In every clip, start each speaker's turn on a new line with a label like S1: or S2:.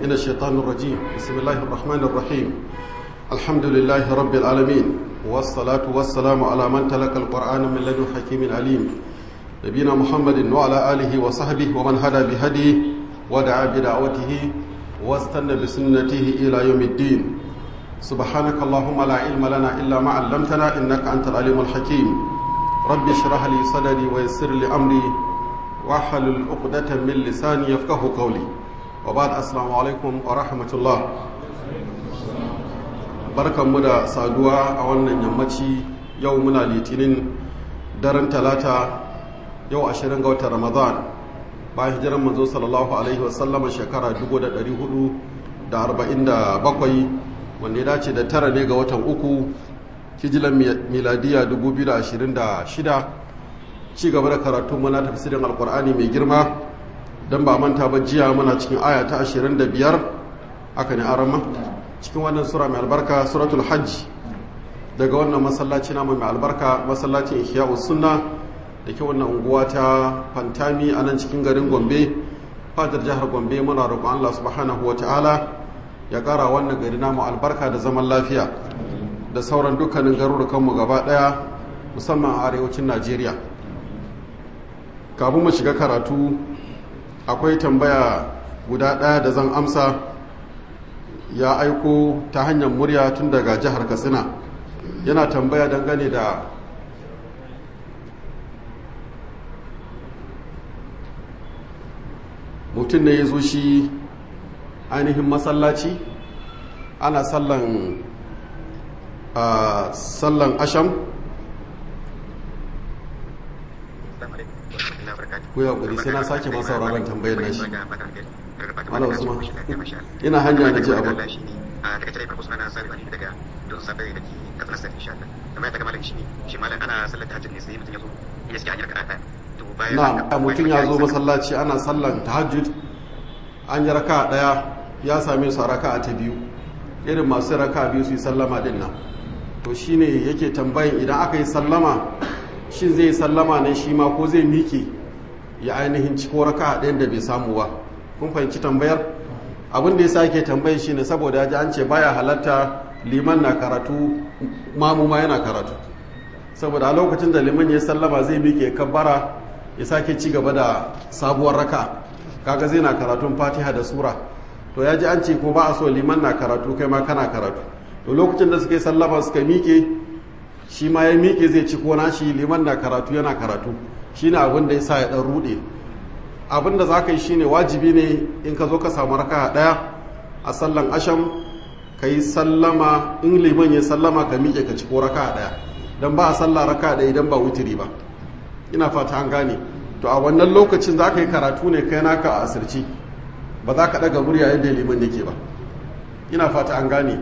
S1: من الشيطان الرجيم. بسم الله الرحمن الرحيم. الحمد لله رب العالمين، والصلاة والسلام على من تلقى القرآن من لدن حكيم عليم، نبينا محمد وعلى آله وصحبه ومن هدى بهديه ودعا بدعوته واستنى بسنته إلى يوم الدين. سبحانك اللهم لا علم لنا إلا ما علمتنا إنك أنت العليم الحكيم. رب اشرح لي صدري ويسر لي أمري واحلل عقدة من لساني يفقه قولي. وبعد السلام عليكم ورحمة الله. barkanmu da saduwa a wannan yammaci yau muna litinin daren talata yau 20 ga watan ramadan bayan hijiran manzo sallallahu alaihi wasallama shekara 1447 wanda ya dace da tara ne ga watan uku hijiran miladiya 2026. ci gaba da karatu muna tafsirin alkur'ani mai girma don ba manta ba jiya muna cikin aya ta 25 aka ne arama cikin wannan sura mai albarka suratul hajj daga wannan masallaci namu mai albarka masallacin ihya'us sunna da ke wannan unguwa ta fantami a nan cikin garin gombe fadar jihar gombe. muna roƙon Allah subhanahu wata'ala ya ƙara wannan gari namu albarka da zaman lafiya da sauran dukkanin garurukanmu gaba ɗaya musamman a arewacin najeriya. kafin mu shiga karatu akwai tambaya guda ɗaya da zan amsa. Ya aiko ta hanyar murya tun daga jihar katsina yana tambaya dangane da mutum ne ya zo shi ainihin masallaci ana sallan asham ko ya ƙuri sai na sake masa sauraron tambayar na shi. Ana Usman ina hanya na ji abu
S2: daga tare farko suna sari bani daga don sabai da ke kafin sai insha Allah kamar ta malam shi malam ana sallar tahajjud ne sai mutum ya zo ya saki hanyar karata to bayan
S1: na mutum ya zo masallaci ana sallar tahajjud an yi raka daya ya same su a raka ta biyu irin masu raka biyu su yi sallama din nan to shine yake tambayin idan aka yi sallama shin zai yi sallama ne shi ma ko zai miƙe ya ainihin ciko raka ɗayan da bai samu ba. kun fahimci tambayar abin da ya sake tambayi shine saboda ya ji an ce baya halatta liman na karatu mamu ma yana karatu, saboda a lokacin da liman ya sallama zai miƙe kabbara ya sake ci gaba da sabuwar raka kaga zai na karatun fatiha da sura to ya ji an ce ko ba a so liman na karatu kai ma kana karatu to lokacin da suka yi sallama suka miƙe shi ma ya miƙe zai ci ko nashi liman na karatu yana karatu shine abin da ya sa ya ɗan ruɗe. Abin da za ka yi shine wajibi ne in ka zo ka samu raka ɗaya a sallan asham ka yi sallama in liman ya sallama ka miƙe ka ci ko raka ɗaya don ba a salla raka ɗaya idan ba wutiri ba. ina fata an gane to a wannan lokacin za ka yi karatu ne kai naka a asirci ba za ka ɗaga murya yadda liman yake ba. ina fata an gane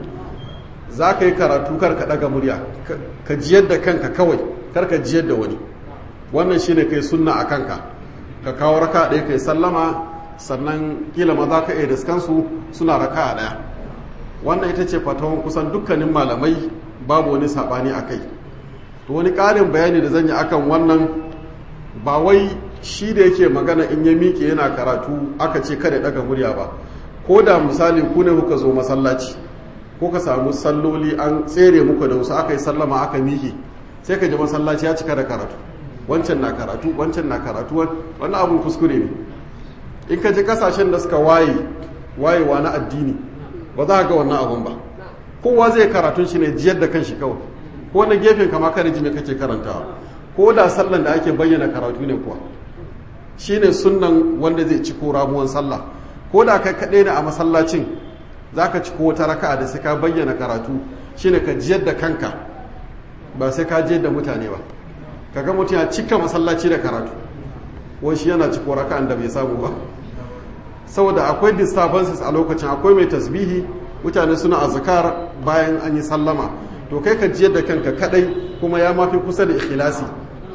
S1: za ka yi karatu kar ka ɗaga murya ka jiyar da kanka kawai kar ka jiyar da wani. wannan shine kai sunna a kanka ka kawo raka ɗaya kai sallama sannan kila ma za ka iya diskansu suna raka ɗaya. wannan ita ce fatawan kusan dukkanin malamai babu wani saɓani a kai. to wani ƙarin bayani da zan yi akan wannan ba wai shi da yake magana in ya miƙe yana karatu aka ce kada ɗaga murya ba. ko da misali ku ne kuka zo masallaci ko ka samu salloli an tsere muku da wasu aka yi sallama aka miƙe sai ka ji masallaci ya cika da karatu wancan na karatu wancan na karatu wannan abun kuskure ne. in ka je kasashen da suka wayewa na addini ba za ga wannan abun ba. kowa zai karatun shi ne jiyar da kanshi kawai ko na gefen kama kare ji me kake karantawa ko da sallan da ake bayyana karatu ne kuwa shine sunnan wanda zai ci ko ramuwan sallah ko da kai kaɗai ne a masallacin za ka ci ko wata raka'a da sai ka bayyana karatu shine ka jiyar da kanka ba sai ka jiyar da mutane ba. kaga mutum ya cika masallaci da karatu wani shi yana ciko raka'an da bai samu ba saboda akwai disturbances a lokacin akwai mai tasbihi mutane suna azkar bayan an yi sallama to kai ka jiyar da kanka kadai kuma ya mafi kusa da ikhlasi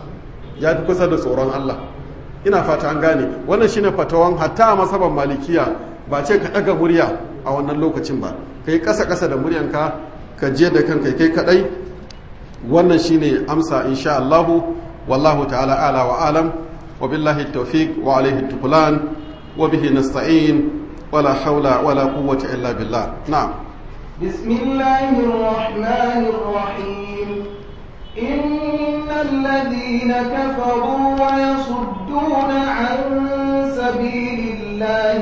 S1: ya fi kusa da tsoron Allah. ina fata an gane wannan shine fatawan hatta a masaban malikiya ba ce ka daga murya a wannan lokacin ba kai kasa da muryanka ka jiyar da kanka kai kadai. wannan shine amsa insha Allah wallahu ta'ala ala wa alam wa billahi tawfiq wa alayhi tuqlan wa bihi nasta'in ولا حول ولا قوة إلا بالله. نعم.
S3: بسم الله الرحمن الرحيم. إن الذين كفروا ويصدون عن سبيل الله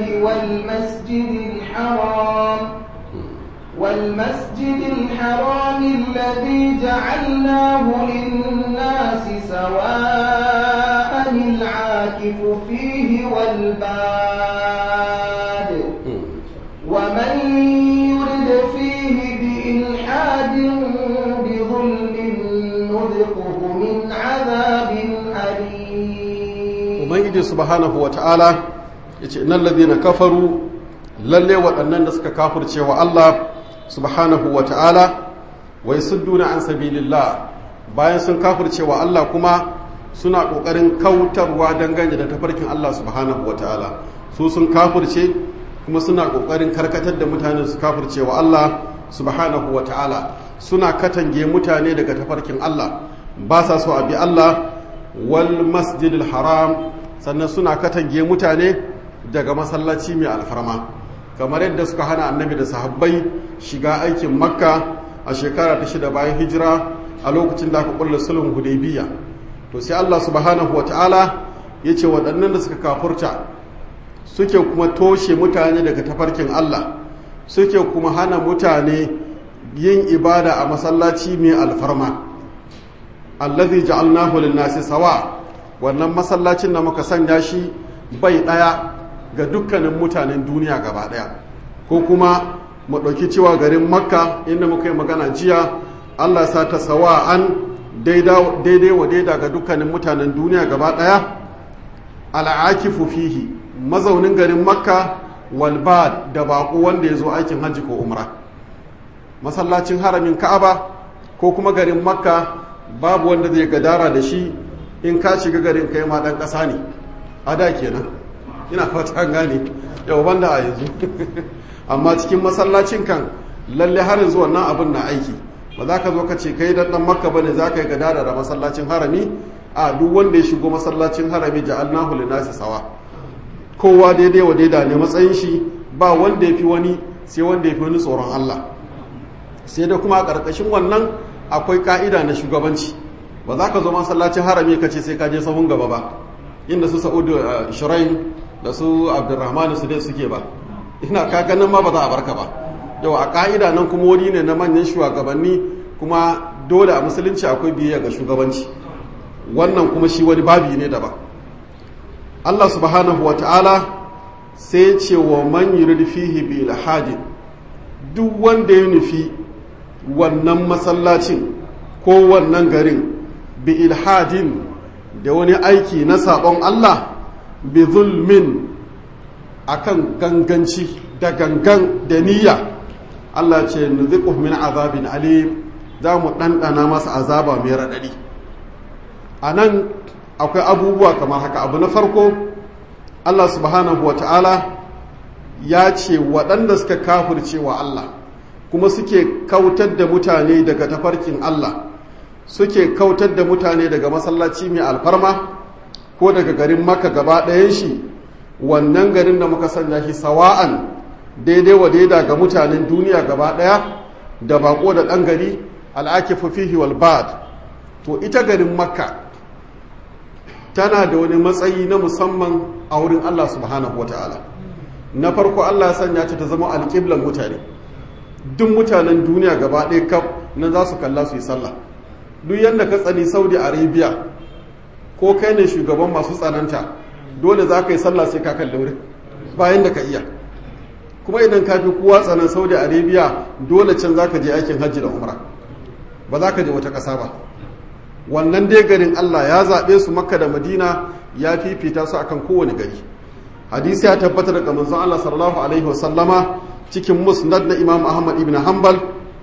S3: والمسجد الحرام الذي جعلناه للناس سواء العاكف فيه والباد ومن يرد فيه بإلحاد بظلم نذقه من عذاب أليم.
S1: ومن سبحانه وتعالى إن الذين كفروا lalle waɗannan da suka kafirce wa Allah subhanahu wa ta'ala wai sudduna an sabilillah bayan sun kafirce wa Allah kuma suna ƙoƙarin kautarwa dangane da tafarkin Allah subhanahu wa ta'ala su sun kafirce kuma suna ƙoƙarin karkatar da mutane su kafirce wa Allah subhanahu wa ta'ala suna katange mutane daga tafarkin Allah ba sa so a bi Allah wal masjidil haram sannan suna katange mutane daga masallaci mai alfarma kamar yadda suka hana annabi da sahabbai shiga aikin makka a shekara ta 6 bayan hijira a lokacin da aka kulla sulhun hudaybiya to sai Allah subhanahu wataala yace waɗannan da suka kafurta suke kuma toshe mutane daga tafarkin Allah suke kuma hana mutane yin ibada a masallaci mai alfarma allazi ja'alnahu lin-nasi sawa wannan masallacin da muka sanya shi bai daya ga dukkanin mutanen duniya gaba daya ko kuma mu ɗauki cewa garin makka inda muka yi magana jiya Allah sa ta sawa'an daidai wa daida ga dukkanin mutanen duniya gaba daya al'akifu fihi mazaunin garin makka walbad da baƙo wanda ya zo aikin hajji ko umra masallacin haramin ka'aba ko kuma garin makka babu wanda zai gadara da shi in ka shiga garin kai ma ɗan ƙasa ne a da kenan ina fata an gane yau banda a yanzu amma cikin masallacin kan lalle har yanzu wannan abin na aiki ba za ka zo ka ce kai dan makka bane za ka yi gadara da masallacin harami a duk wanda ya shigo masallacin harami ja'alnahu linasi sawa kowa daidai wa daida ne matsayin shi ba wanda ya fi wani sai wanda ya fi wani tsoron Allah sai da kuma a ƙarƙashin wannan akwai ka'ida na shugabanci ba za ka zo masallacin harami ka ce sai ka je sahun gaba ba inda su sa'udu shirain da su abdurrahman su dai suke ba ina ka ganin ma ba za a barka ba yau a ka'ida nan kuma wuri ne na manyan shugabanni kuma dole a musulunci akwai biyayya ga shugabanci wannan kuma shi wani babi ne daban Allah subhanahu wa ta'ala sai ce wa man yurid fihi bi ilhadin duk wanda ya nufi wannan masallacin ko wannan garin bi ilhadin da wani aiki na sabon Allah bi zulmin akan ganganci da gangan da niyya Allah ce nuziquhu min azabin alim za mu ɗanɗana masa azaba mai raɗaɗi a nan akwai abubuwa kamar haka abu na farko Allah subhanahu wa ta'ala ya ce waɗanda suka kafirce wa Allah kuma suke kautar da mutane daga tafarkin Allah suke kautar da mutane daga masallaci mai alfarma ko daga garin maka gaba ɗayan shi wannan garin da muka sanya shi sawa'an daidai wa daida ga mutanen duniya gaba ɗaya da bako da ɗan gari al'akifu fihi wal bad to ita garin makka tana da wani matsayi na musamman a wurin Allah subhanahu wata'ala na farko Allah ya sanya ta zama alƙiblan mutane duk mutanen duniya gaba ɗaya kaf nan za su kalla su yi sallah duk yadda ka tsani Saudi Arabia ko kai ne shugaban masu tsananta dole za ka yi sallah sai ka kalli wurin bayan da ka iya kuma idan ka fi kowa tsanan Saudi Arabia dole can za ka je aikin hajji da umra ba za ka je wata ƙasa ba wannan dai garin Allah ya zaɓe su Makka da Madina ya fifita su akan kowane gari hadisi ya tabbata daga manzon Allah sallallahu alaihi wasallama cikin musnad na Imam Ahmad ibn Hanbal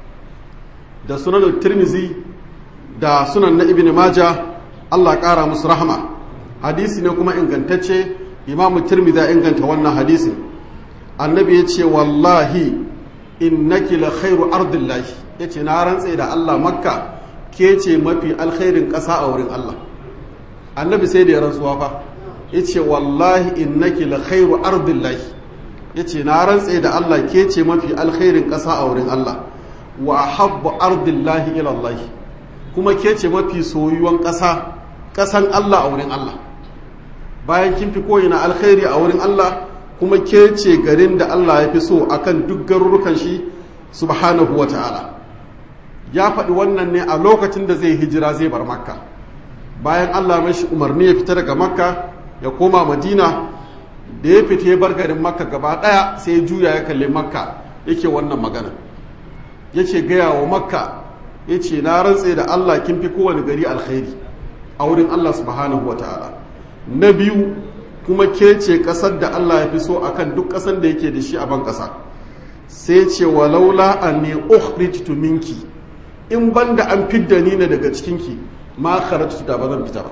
S1: da sunan Tirmizi da sunan na Ibn Majah Allah ƙara musu rahama hadisi ne kuma ingantacce Imam Tirmizi ya inganta wannan hadisin annabi ya ce wallahi innaki la khairu ardillahi yace na rantse da Allah Makka ke ce mafi alkhairin ƙasa a wurin Allah annabi sai da ya rantsuwa fa yace wallahi innaki la khairu ardillahi yace na rantse da Allah ke ce mafi alkhairin ƙasa a wurin Allah wa habbu ardillahi ila Allah kuma ke ce mafi soyuwan ƙasan Allah a wurin Allah bayan kin fi koyina alkhairi a wurin Allah kuma ke ce garin da Allah ya fi so akan duk garurukan shi subhanahu wa ta'ala ya faɗi wannan ne a lokacin da zai hijira zai bar makka bayan Allah mashi umarni ya fita daga makka ya koma madina da ya fita ya bar garin makka gaba ɗaya sai ya juya ya kalli makka yake wannan magana yace gaya wa makka yace na rantse da Allah kin fi kowane gari alkhairi a wurin Allah subhanahu wa ta'ala na biyu kuma ke ce ƙasar da Allah ya fi so akan duk ƙasar da yake da shi a ban ƙasa sai ce walaula anni ukhrijtu minki in banda an fidda ni ne daga cikinki ma kharajtu da bazan fita ba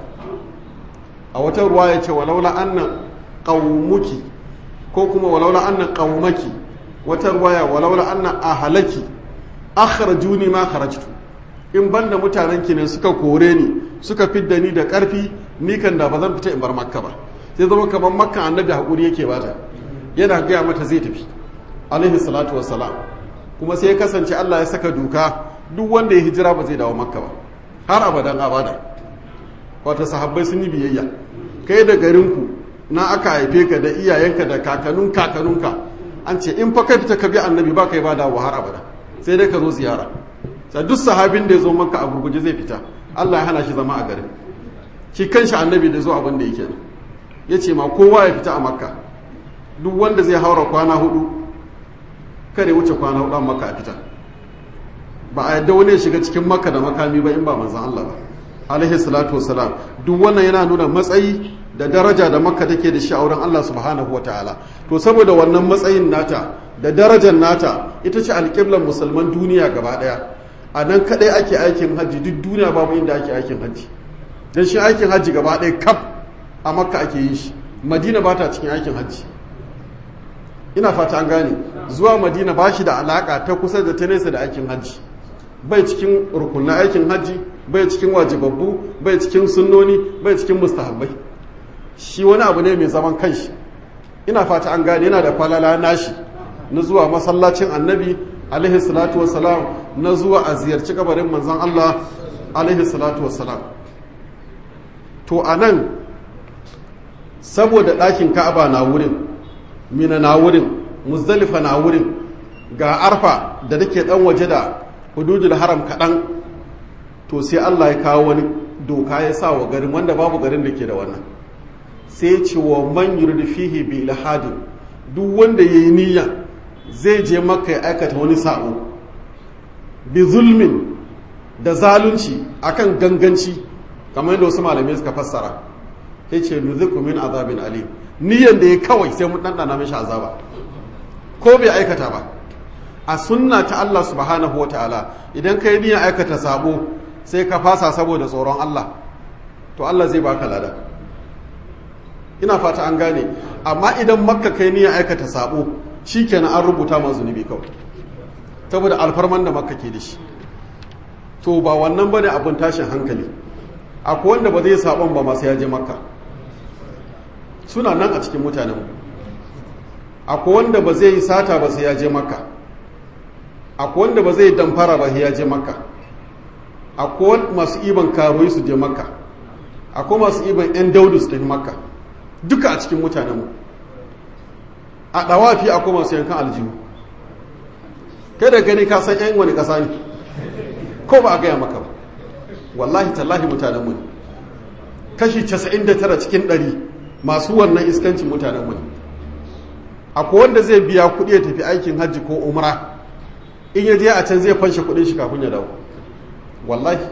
S1: a wata ruwa ya ce walaula anna qaumuki ko kuma walaula anna qaumaki wata ruwaya walaula anna ahlaki akhrajuni ma kharajtu in banda mutanenki ne suka kore ni suka fidda ni da karfi ni kan da bazan fita in bar makka ba sai zama kamar makka annabi hakuri yake bata yana gaya mata zai tafi alaihi salatu wassalam kuma sai ya kasance Allah ya saka doka duk wanda ya hijira ba zai dawo makka ba har abadan abada wata sahabbai sun yi biyayya kai da garinku na aka haife ka da iyayenka da kakanunka an ce in fa ka fita ka bi annabi ba kai ba dawo har abada sai dai ka zo ziyara sai duk sahabin da ya zo makka a gurguje zai fita Allah ya hana shi zama a garin shi kanshi annabi da zo abin da yake ya ce ma kowa ya fita a makka duk wanda zai haura kwana 4 kare wuce kwana 4 a makka a fita ba a yadda wani ya shiga cikin makka da makami ba in ba manzan Allah ba alaihi salatu wasalam duk wannan yana nuna matsayi da daraja da makka take da shi a wurin Allah subhanahu wataala to saboda wannan matsayin nata da darajar nata ita ce alƙiblar musulman duniya gaba ɗaya a nan kaɗai ake aikin hajji duk duniya babu inda ake aikin hajji don shi aikin hajji gaba ɗaya kaf a makka ake yin shi madina ba ta cikin aikin hajji ina fata an gane zuwa madina ba shi da alaƙa ta kusa da ta nesa da aikin hajji bai cikin rukunin aikin hajji bai cikin wajibabbu bai cikin sunnoni bai cikin mustahabbai shi wani abu ne mai zaman kanshi ina fata an gane yana da falala nashi na zuwa masallacin annabi alaihi salatu wassalam na zuwa a ziyarci kabarin manzon Allah alaihi salatu wassalam to anan saboda ɗakin ka'aba na wurin mina na wurin muzdalifa na wurin ga arfa da take dan waje da hududul haram kaɗan to sai Allah ya kawo wani doka ya sa wa garin wanda babu garin da ke da wannan sai ce wa man yuridu fihi bi ilhadin duk wanda yayi niyya zai je makka ya aikata wani sa'o bi zulmin da zalunci akan ganganci kamar yadda wasu malamai suka fassara sai ce nuziku min azabin alim niyyan da ya kawai sai mun dandana mishi azaba ko bai aikata ba a sunna ta Allah subhanahu wataala idan kai niyyan aikata sabo sai ka fasa saboda tsoron Allah to Allah zai baka lada ina fata an gane amma idan makka kai niyyan aikata sabo shikenan an rubuta ma zunubi kawai saboda alfarman da makka ke da shi to ba wannan bane abun tashin hankali akwai wanda ba zai sabon ba masu yaje makka suna nan a cikin mutanen akwai wanda ba zai yi sata ba sai yaje makka akwai wanda ba zai damfara ba sai yaje makka akwai masu iban karoyi su je makka akwai masu iban yan daudu su tafi makka duka a cikin mutanen a dawafi akwai masu yankan aljihu kai da gani ka san yan wani kasa ne ko ba a gaya maka ba wallahi tallahi mutanen mu kashi 99 cikin 100 masu wannan iskancin mutanen mu akwai wanda zai biya kuɗi ya tafi aikin hajji ko umra in ya je a can zai fanshe kuɗin shi kafin ya dawo wallahi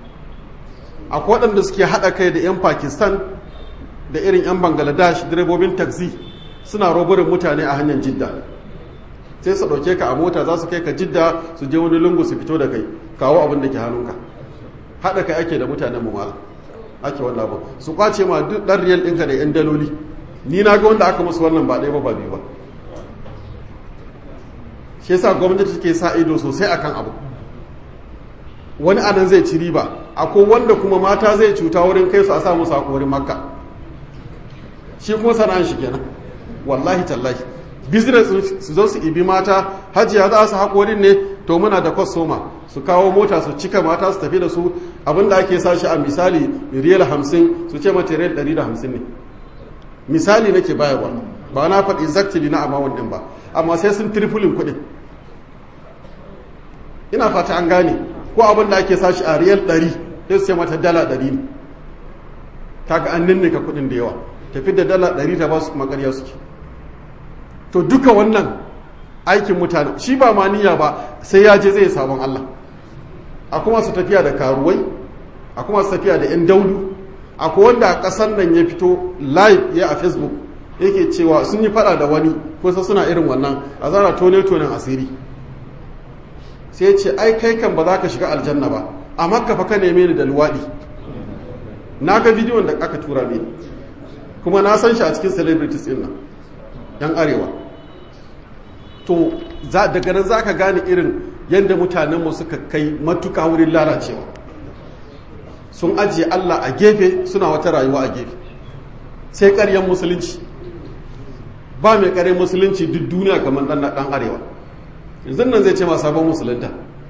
S1: akwai waɗanda suke haɗa kai da 'yan pakistan da irin 'yan bangladesh direbobin taxi suna robarin mutane a hanyar jidda sai su ɗauke ka a mota za su kai ka jidda su je wani lungu su fito da kai kawo abin da ke hannunka haɗa kai ake da mutanen mu mala ake wannan abu su kwace ma duk ɗan riyal ɗinka da 'yan daloli ni na ga wanda aka musu wannan ba ɗaya ba ba biyu ba shi yasa gwamnati take sa ido sosai akan abu wani anan zai ci riba akwai wanda kuma mata zai cuta wurin kai su a sa musu a wurin makka shi kuma sana'an shi kenan wallahi tallahi business su zo su ibi mata hajiya za su haƙorin ne to muna da kwastoma su kawo mota su cika mata su tafi da su abinda ake sashi a misali riyal 50 su ce mata riyal 150 ne misali nake bayarwa ba na faɗi exactly na amount din ba amma sai sun tripling kuɗin ina fata an gane ko abinda ake sashi a riyal 100 sai su ce mata dala 100 ne kaga an ninnika kuɗin da yawa tafi da dala 100 ta ba su kuma ƙarya suke to duka wannan aikin mutane shi ba ma niyya ba sai ya je zai sabon Allah a kuma su tafiya da karuwai a kuma su tafiya da 'yan daudu akwai wanda a ƙasar nan ya fito live ya a facebook yake cewa sun yi fada da wani kusa suna irin wannan a zara tone-tonen asiri sai ce ai kai kan ba za ka shiga aljanna ba a makka fa ka neme ni da luwaɗi na ga bidiyon da aka tura mini kuma na san shi a cikin celebrities ɗin nan 'yan arewa to daga nan za ka gane irin yadda mutanenmu suka kai matuka wurin lalacewa sun ajiye Allah a gefe suna wata rayuwa a gefe sai ƙaryen musulunci ba mai ƙaryen musulunci duk duniya kamar ɗan arewa yanzu nan zai ce ma sabon musulunta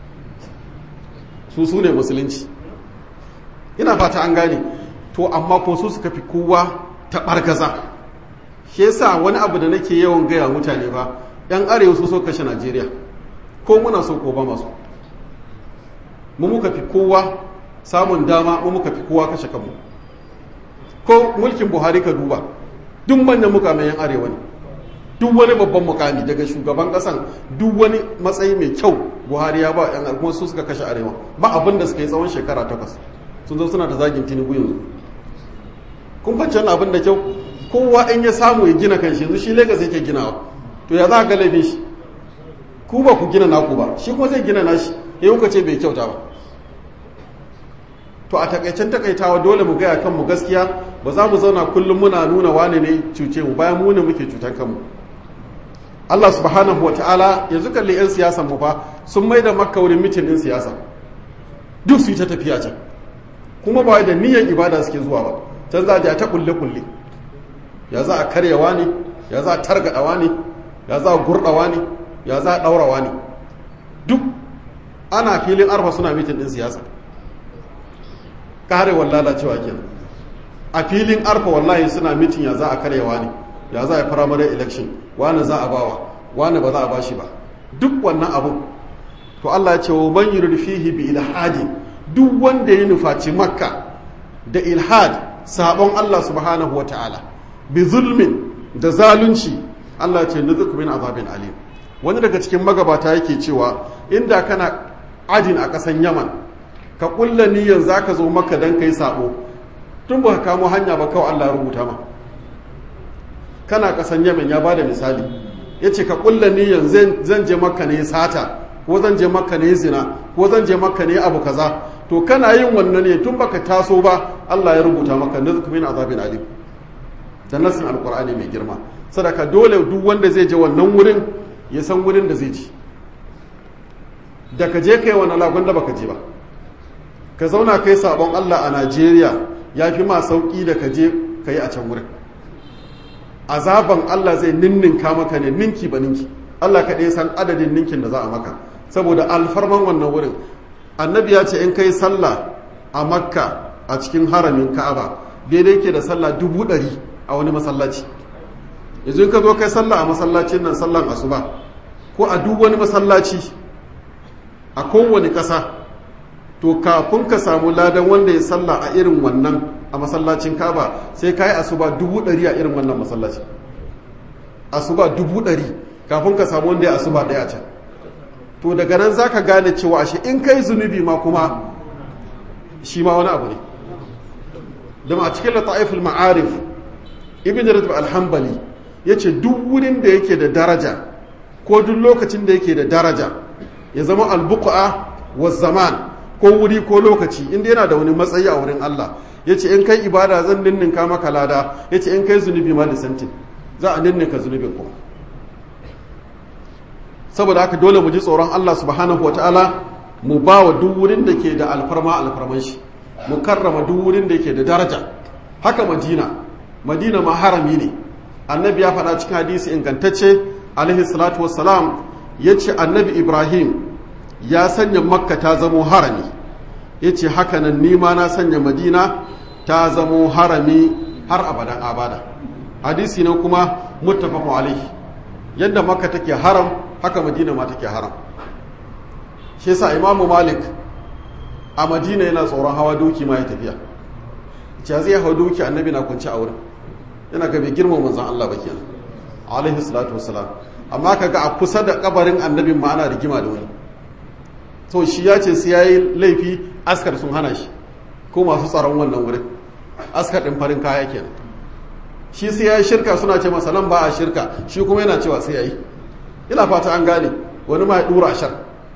S1: su ne musulunci ina fata an gane to amma ko su suka fi kowa ta ɓargaza shi yasa wani abu da nake yawan gaya mutane ba yan arewa su so kashe Najeriya ko muna so ko ba masu mu muka fi kowa samun dama mu muka fi kowa kashe kanmu ko mulkin Buhari ka duba duk manyan mukamai yan arewa ne duk wani babban mukami daga shugaban kasan duk wani matsayi mai kyau Buhari ya ba yan arewa su suka kashe arewa ba abin da suka yi tsawon shekara 8 sun zo suna da zagin Tinubu yanzu kun fahimci wannan abin da kyau kowa in ya samu ya gina kanshi yanzu shi Lagos yake ginawa to ya za ka laifin shi ku ba ku gina naku ba shi kuma zai gina nashi ya kuka ce bai kyauta ba to a takaicen takaitawa dole mu gaya kanmu gaskiya ba za mu zauna kullum muna nuna wane ne cuce mu bayan mu ne muke cutan kanmu Allah subhanahu wataala yanzu kalli yan siyasan mu fa sun mai da Makka wurin mitin din siyasa duk su yi ta tafiya can kuma ba da niyyar ibada suke zuwa ba can za a je ta kulle ya za a karyawa ne ya za a targadawa ne ya za a gurdawa ne ya za a daurawa ne duk ana filin arfa suna mitin din siyasa karewar lalacewa kenan a filin arfa wallahi suna mitin ya za a karyawa ne ya za a primary election wani za a bawa wani ba za a bashi ba duk wannan abu to Allah ya ce wa man yurid fihi bi ilhadi duk wanda ya nufaci makka da ilhad sabon Allah subhanahu wataala bi zulmin da zalunci Allah ce nuzuku min azabin alim wani daga cikin magabata yake cewa inda kana adin a kasan Yaman ka kulla niyyar zaka zo maka dan kai sabo tun ba ka kamo hanya ba kawai Allah ya rubuta ma kana kasan Yaman ya bada misali yace ka kulla niyyar zan je makka ne sata ko zan je makka ne zina ko zan je makka ne abu kaza to kana yin wannan ne tun baka taso ba Allah ya rubuta maka nuzuku min azabin alim jannatin alqur'ani mai girma sadaka dole duk wanda zai je wannan wurin ya san wurin da zai ji da ka je kai wani lagun da baka je ba ka zauna kai sabon Allah a Najeriya ya fi ma sauki da ka je kai a can wurin azaban Allah zai ninninka maka ne ninki ba ninki Allah kaɗai san adadin ninkin da za a maka saboda alfarman wannan wurin annabi ya ce in kai sallah a makka a cikin haramin ka'aba daidai ke da sallah 100,000 a wani masallaci yanzu in ka zo kai sallah a masallacin nan sallan asuba ko a duk wani masallaci a kowane ƙasa to kafin ka samu ladan wanda ya sallah a irin wannan a masallacin ka'aba sai ka yi asuba 100,000 a irin wannan masallaci asuba 100,000 kafin ka samu wanda ya asuba ɗaya a can to daga nan za ka gane cewa ashe in kai zunubi ma kuma shi ma wani abu ne da a cikin lata'iful ma'arif ibn rajab al-hanbali yace duk wurin da yake da daraja ko duk lokacin da yake da daraja ya zama al-buqa wa zaman ko wuri ko lokaci inda yana da wani matsayi a wurin Allah yace in kai ibada zan ninninka maka lada yace in kai zunubi ma da santin za a ninninka zunubin kuma saboda haka dole mu ji tsoron Allah subhanahu wataala mu ba wa duk wurin da ke da alfarman shi mu karrama duk wurin da ke da daraja haka madina ma harami ne annabi ya faɗa cikin hadisi ingantacce alaihi salatu wassalam ya ce annabi Ibrahim ya sanya makka ta zamo harami, ya ce hakanan nima na sanya madina ta zamo harami har abadan abada. Hadisi nan kuma muttafaqu alaihi, yadda makka take haram haka madina ma take haram. Shi yasa imamu malik a madina yana tsoron hawa doki ma ya tafiya, ce zai hawa doki annabi na kwanci a wurin, yana ga bai girma manzon Allah ba kenan alaihi salatu wassalam. Amma kaga a kusa da kabarin annabin ma ana rigima da wani, to shi ya ce sai yayi laifi, askar sun hana shi, ko masu tsaron wannan wurin askar din farin kaya kenan. Shi sai yayi shirka, suna ce masa nan ba a shirka, shi kuma yana cewa sai yayi. Ina fata an gane, wani ma ya dura shar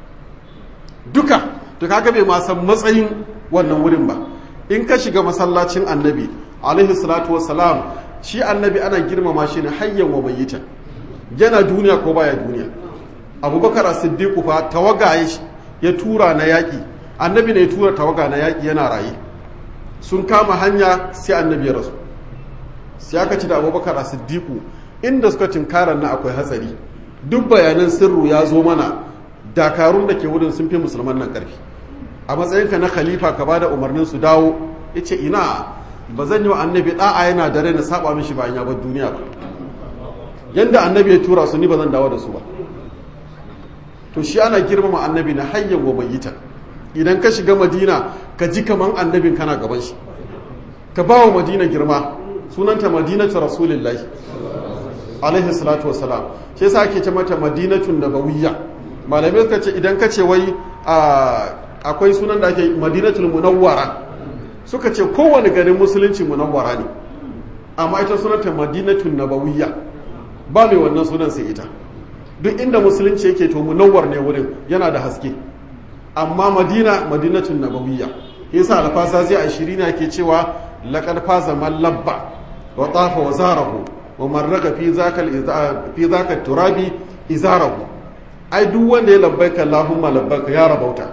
S1: duka. To kaga bai ma san matsayin wannan wurin ba. In ka shiga masallacin annabi alaihi salatu wassalam, shi annabi ana girmama shi ne hayyan wa mayyitan, yana duniya ko baya duniya. Abubakar as-Siddiq fa tawaga ya tura na yaki, annabi ne ya tura tawaga na yaki yana raye. Sun kama hanya sai annabi ya rasu, sai aka ci da Abubakar as-Siddiq inda suka tinkara na akwai hatsari, duk bayanan sirru ya zo mana, dakarun da ke wurin sun fi musulman nan karfi. A matsayinka na khalifa ka bada umarnin su dawo, yace ina ba zan yi wa annabi da'a yana da rai na saba mishi bayan ya bar duniya ba. Yanda annabi ya tura su ni ba zan dawo da su ba. To shi ana girmama annabi na hayyan wa mayyitan. Idan ka shiga Madina ka ji kaman annabin kana gaban shi, ka ba wa Madina girma. Sunanta Madinatu Rasulillahi alaihi salatu wassalam. Shi yasa ake ce mata Madinatun Nabawiyya. Malamai suka ce idan ka ce wai akwai sunan da ake Madinatul Munawwara, suka ce kowane garin musulunci munawwara ne, amma ita sunanta Madinatun Nabawiyya, ba mai wannan sunan sai ita. Duk inda musulunci yake to munawwar ne wurin, yana da haske. Amma Madinatun Nabawiyya, yasa alfasa zai ashiri ne ke cewa laqad faza man labba wa tafa wa zarahu wa marraka fi zaka turabi izarahu. Ai duk wanda ya labbaika Allahumma labbaika ya rabauta,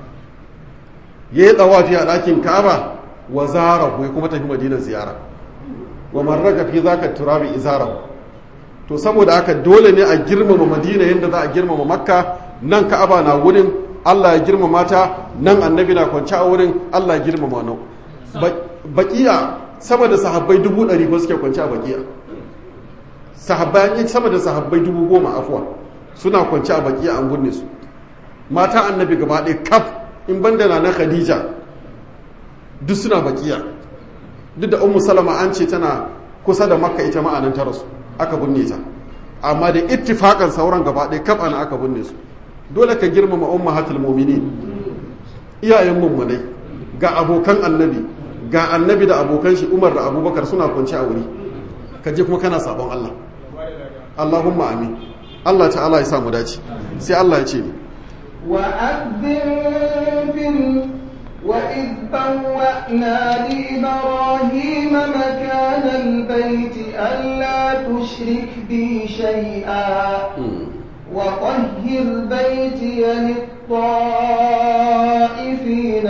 S1: yayi tawafi a ɗakin Ka'aba wa zarahu ya kuma tafi Madina ziyara, wa marraka fi zaka turabi izarahu. To saboda haka dole ne a girmama Madina yadda za a girmama Makka. Nan Ka'aba na wurin, Allah ya girmama ta, nan annabi na kwance a wurin, Allah ya girmama nan. Baqiya sama da sahabbai 100,000 ba suke kwance a Baqiya. Sahabbai sama da sahabbai 10,000 afwa suna kwance a Baqiya, an gunne su. Mata annabi gaba ɗaya kaf in banda na Khadija duk suna Baqiya. Duk da Ummu Salama an ce tana kusa da Makka, ita ma anan ta rasu, aka binne ta. Amma da ittifakan sauran gaba ɗaya kaf ana aka binne su. Dole ka girmama ummahatul mu'minin, iyayen mummunai, ga abokan annabi, ga annabi da abokan shi Umar da Abubakar suna kwance a wuri, ka je kuma kana sabon Allah. Allahumma amin. Allah ta'ala ya sa mu dace. Sai Allah ya ce ni
S3: وإذ بوأنا لإبراهيم مكان البيت ألا تشرك بي شيئا وطهر بيتي للطائفين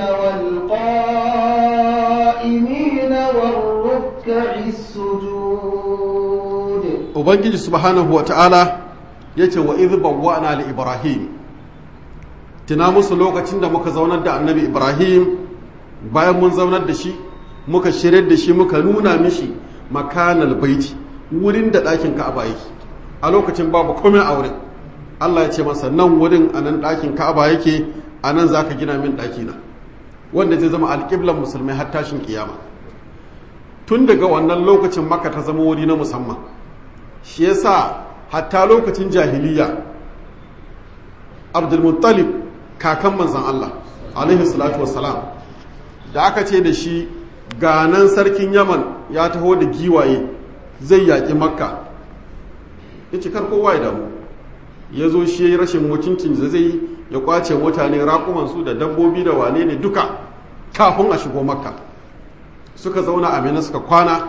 S3: والقائمين والركع السجود.
S1: Ubangiji subhanahu wa ta'ala ya ce wa idh bawwa'na li Ibrahim, tuna musu lokacin da muka zaunar da annabi Ibrahim, bayan mun zaunar da shi muka shirya da shi muka nuna mishi makanal baiti, wurin da ɗakin Ka'aba yake. A lokacin babu komai a wurin. Allah ya ce masa nan wurin a nan ɗakin Ka'aba yake, a nan za ka gina min ɗakina, wanda zai zama alƙiblan musulmai har tashin kiyama. Tun daga wannan lokacin Makka ta zama wuri na musamman. Shi yasa hatta lokacin jahiliya Abdulmuttalib kakan manzan Allah alaihi salatu wassalam, da aka ce da shi ga nan sarkin Yaman ya taho da giwaye zai yaƙi Makka, ya ce kar kowa ya damu. Ya zo shi ya yi rashin mutuncin da zai ya kwace mutane raƙumansu da dabbobi da wane ne duka kafin a shigo Makka. Suka zauna a Mina suka kwana.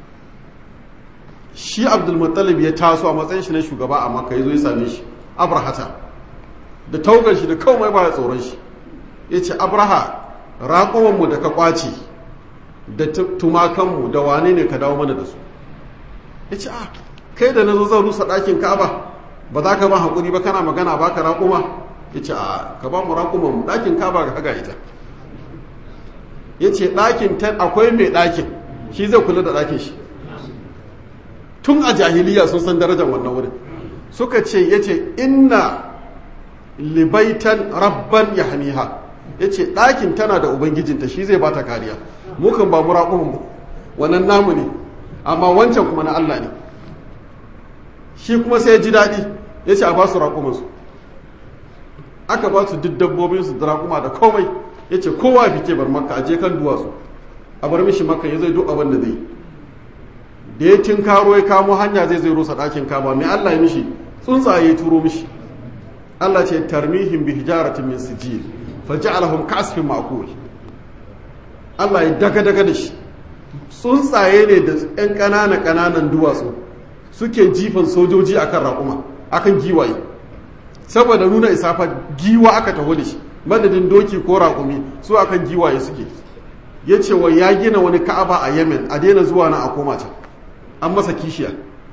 S1: Shi Abdulmuttalib ya taso a matsayin shi na shugaba a Makka, ya zo ya same shi Abrahata da taugar shi da kawai ba ya tsoron shi. Ya ce Abraha, raƙumanmu da ka kwace da tumakanmu da wane ne ka dawo mana da su. Ya ce kai da na zo zan rusa ɗakin Ka'aba ba za ka ba haƙuri ba kana magana ba ka raƙuma ya ce a ka ba mu raƙuma mu ɗakin ka ba ka haga ita ya ce ɗakin akwai mai ɗakin shi zai kula da ɗakin shi tun a jahiliya sun san darajar wannan wurin suka ce ya ce inna libaitan rabban ya haniha ya ce ɗakin tana da ubangijinta shi zai ba ta kariya mukan ba mu raƙumin mu wannan namu ne amma wancan kuma na Allah ne shi kuma sai ya ji daɗi ya ce a ba su raƙumansu aka ba su duk dabbobinsu da raƙuma da komai ya ce kowa fi ke bar makka a je kan duwatsu a bar mishi makka ya zai duk abin da zai da ya tinkaro ya kamo hanya zai rusa ɗakin kaba mai Allah ya mishi tsuntsaye turo mishi Allah ce tarmihim bi hijaratin min sijil faj'alahum ka'asfin ma'kul Allah ya daga da shi tsuntsaye ne da ƴan ƙananan duwatsu suke jifan sojoji akan raƙuma akan giwaye saboda nuna isafa giwa aka taho da shi madadin doki ko raƙumi su akan giwaye suke ya ce wa ya gina wani ka'aba a Yemen a daina zuwa na a koma can an masa kishiya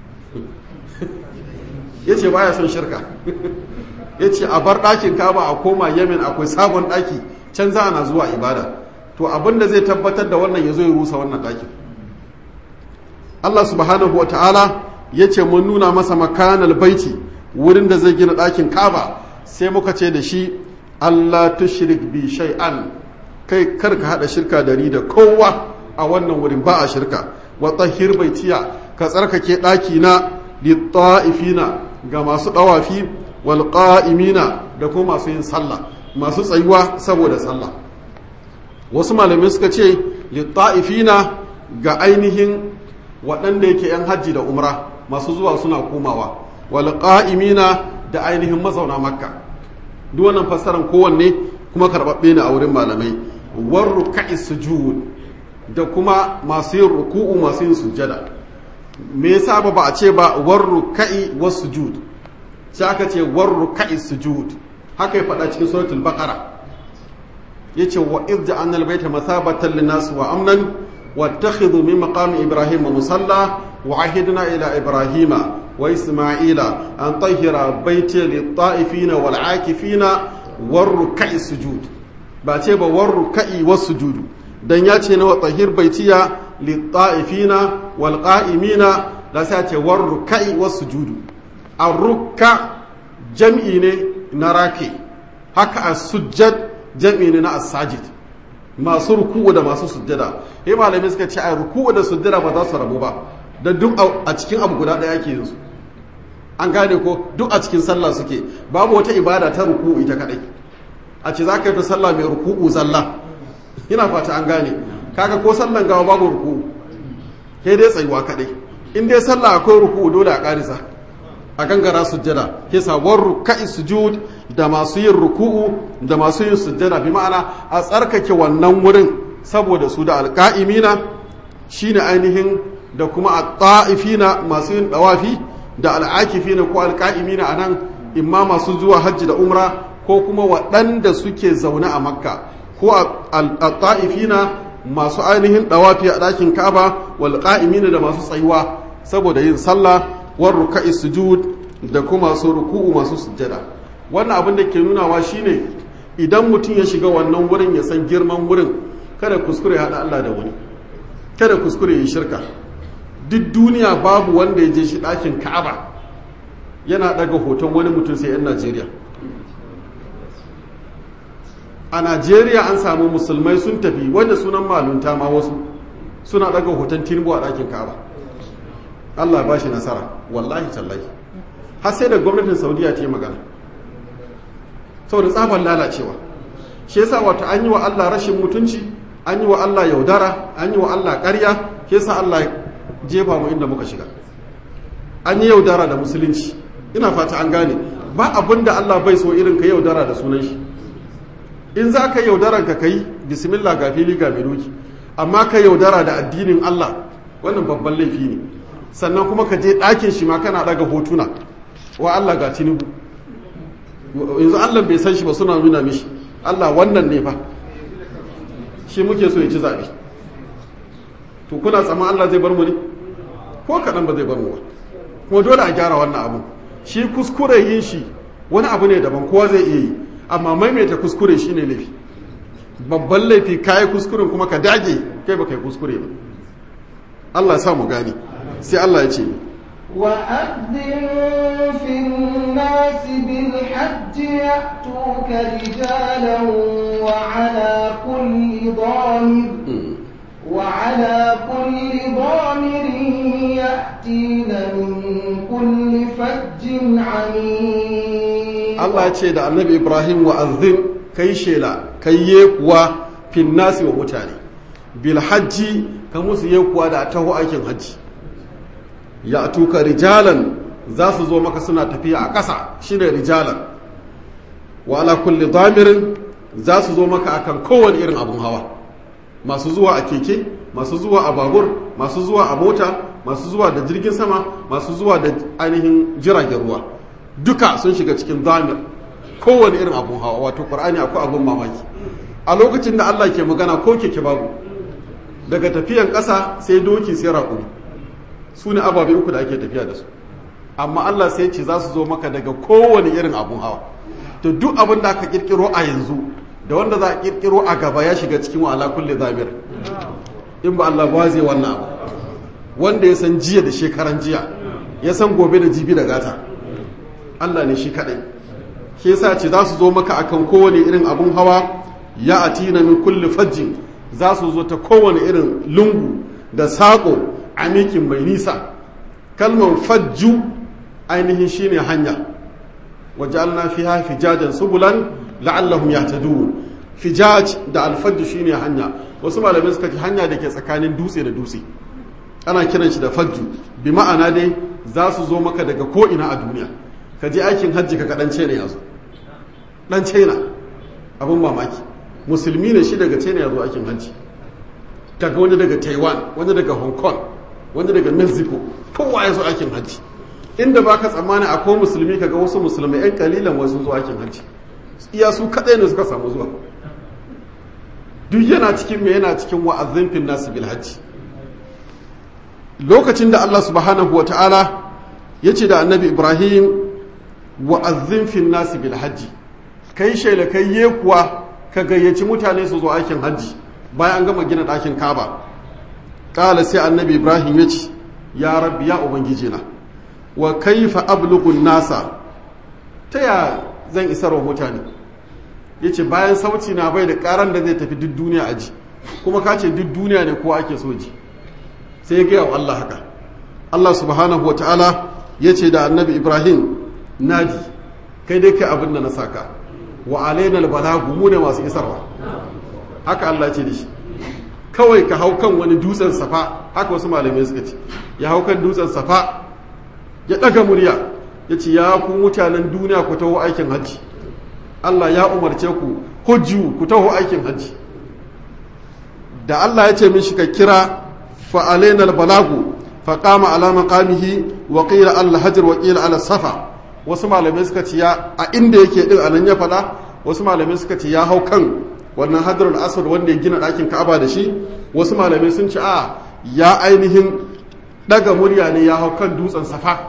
S1: ya ce baya son shirka ya ce a bar ɗakin ka'aba a koma Yemen akwai sabon ɗaki can za ana zuwa ibada to abinda zai tabbatar da wannan ya zo ya rusa wannan ɗakin Allah subhanahu wa ta'ala ya ce mun nuna masa makanal baiti wurin da zai gina ɗakin ka'aba sai muka ce da shi Allah tushrik bi shay'an kai karka hada shirka da ni da kowa a wannan wurin ba a shirka wa tahhir baitiya ka tsarkake ɗaki na lit-ta'ifina ga masu dawafi wal qa'imina da kuma masu yin sallah masu tsayuwa saboda sallah wasu malamai suka ce lit-ta'ifina ga ainihin waɗanda yake yan hajji da umra masu zuwa suna komawa wal qa'imina da ainihin mazauna makka duk wannan fassaran kowanne kuma karɓaɓɓe ne a wurin malamai war ruka'i sujud da kuma masu yin ruku'u masu yin sujjada me yasa ba a ce ba war ruka'i was sujud sai aka ce war ruka'i sujud haka ya faɗa cikin suratul baqara yace wa idh ja'alna al-bayta mathabatan lin-nas wa amnan wattakhidhu min maqami ibrahima musalla wa ahidna ila ibrahima wa isma'ila an tahira baiti lit-ta'ifina wal-'akifina war ruka'i sujud ba ce ba war ruka'i was sujudu dan ya ce na wa tahir baitiya lit-ta'ifina wal-qa'imina da sai ce war ruka'i was sujudu ar-rukka jam'i ne na raki haka as-sujjad jam'i ne na as-sajid masu ruku'u da masu sujjada eh malamai suka ce ai ruku'u da sujjada ba za su rabu ba da duk a cikin abu guda daya yake yin su an gane ko duk a cikin sallah suke babu wata ibada ta ruku'u ita kadai a ce za ka yi ta sallah mai ruku'u zalla ina fata an gane kaga ko sallan gawa babu ruku'u sai dai tsayuwa kadai in dai sallah akwai ruku'u dole a karisa a gangara sujjada ke sabuwar ruka'i sujud da masu yin ruku'u da masu yin sujjada bi ma'ana a tsarkake wannan wurin saboda su da alqa'imina shine ainihin da kuma at-ta'ifina masu yin dawafi da al'akifina ko alqa'imina anan imma masu zuwa hajji da umra ko kuma waɗanda suke zaune a makka ko at-ta'ifina masu ainihin dawafi a ɗakin ka'aba wal qa'imina da masu tsayuwa saboda yin sallah war ruka'i sujud da kuma masu ruku'u masu sujjada wannan abin da ke nunawa shine idan mutum ya shiga wannan wurin ya san girman wurin kada kuskure hada Allah da wani kada kuskure yi shirka duk duniya babu wanda ya je shi ɗakin Ka'aba yana daga hoton wani mutum sai 'yan Najeriya a Najeriya an samu musulmai sun tafi wanda sunan malunta ma wasu suna daga hoton Tinubu a ɗakin Ka'aba Allah ba shi nasara wallahi tallahi har sai da gwamnatin Saudiya ta yi magana saboda tsaban lalacewa shi yasa wato an yi wa Allah rashin mutunci an yi wa Allah yaudara an yi wa Allah ƙarya shi yasa Allah jefa mu inda muka shiga an yi yaudara da musulunci ina fata an gane ba abin da Allah bai so irin ka yaudara da sunan shi in za ka yaudaran ka kai bismillah ga fili ga doki amma ka yaudara da addinin Allah wannan babban laifi ne sannan kuma ka je ɗakin shi ma kana daga hotuna wa Allah ga Tinubu yanzu Allah bai san shi ba suna nuna mishi Allah wannan ne fa shi muke so ya ci zaɓe to kuna tsaman Allah zai bar mu ne ko kaɗan ba zai bar mu ba kuma dole a gyara wannan abu shi kuskure yin shi wani abu ne daban kowa zai iya yi amma maimaita kuskure shine laifi babban laifi kayi kuskuren kuma ka dage kai ba kai kuskure ba Allah ya sa mu gani sai Allah ya ce
S3: وأذن في الناس بالحج يأتوك رجالا وعلى كل ضامر يأتين من كل فج عميق
S1: Allah ya ce da annabi Ibrahim wa'azzin kai shela kai yekuwa fin nasi wa mutane bil hajji ka musu yekuwa da taho aikin hajji ya tuka rijalan za su zo maka suna tafiya a ƙasa shine rijalan wa ala kulli damirin za su zo maka akan kowane irin abun hawa masu zuwa a keke masu zuwa a babur masu zuwa a mota masu zuwa da jirgin sama masu zuwa da ainihin jiragen ruwa duka sun shiga cikin damir kowane irin abun hawa wato qur'ani akwai abun mamaki a lokacin da Allah ke magana ko keke babu daga tafiyan ƙasa sai doki sai raƙumi su ne ababe uku da ake tafiya da su amma Allah sai ce za su zo maka daga kowane irin abun hawa to duk abin da aka kirkiro a yanzu da wanda za a kirkiro a gaba ya shiga cikin wa'ala kulle zamir in ba Allah ba zai wannan abu wanda ya san jiya da shekaran jiya ya san gobe da jibi da gata Allah ne shi kadai shi yasa ce za su zo maka akan kowane irin abun hawa ya atina min kulli fajjin za su zo ta kowane irin lungu da saƙo amikin mai nisa kalmar fajju ainihin shine hanya waj'alna fiha fijajan subulan la'allahum yahtadun fijaj da alfajju shine hanya wasu malamai suka ce hanya da ke tsakanin dutse da dutse ana kiran shi da fajju bi ma'ana dai za su zo maka daga ko ina a duniya ka je aikin hajji ka dan China yazo dan China abun mamaki musulmi ne shi daga China yazo aikin hajji kaga wani daga Taiwan wani daga Hong Kong wani daga Mexico kowa yazo aikin hajji inda baka tsammani akwai musulmi kaga wasu musulmai yan kalilan wasu zuwa aikin hajji iya su kadai ne suka samu zuwa duk yana cikin me yana cikin wa'azzin fin nas bil hajji lokacin da Allah subhanahu wata'ala yace da annabi Ibrahim wa'azzin fin nas bil hajji kai shela kai ye kuwa ka gayyaci mutane su zo aikin hajji bayan an gama gina ɗakin Kaaba kala sai annabi Ibrahim yace ya rabbi ya ubangiji na wa kaifa ablughun nasa ta ya zan isarwa mutane yace bayan sauci na bai da karan da zai tafi duk duniya aji kuma ka ce duk duniya ne kowa ake so ji sai ya gaya wa Allah haka Allah subhanahu wataala yace da annabi Ibrahim nadi kai dai kai abin da na saka wa alaina albalagu mu ne masu isarwa haka Allah ce da shi kawai ka hau kan wani dutsen safa haka wasu malamai suka ce ya hau kan dutsen safa ya ɗaga murya ya ce ya ku mutanen duniya ku taho aikin hajji Allah ya umarce ku hujju ku taho aikin hajji da Allah ya ce min shi ka kira fa'alainal balagu faƙama ala maqamihi wa qila al hajr wa qila ala safa wasu malamai suka ce ya a inda yake din anan ya faɗa wasu malamai suka ce ya hau kan wannan hajarul aswad wanda ya gina ɗakin Ka'aba da shi wasu malamai sun ce a ya ainihin daga murya ne ya hau kan dutsen safa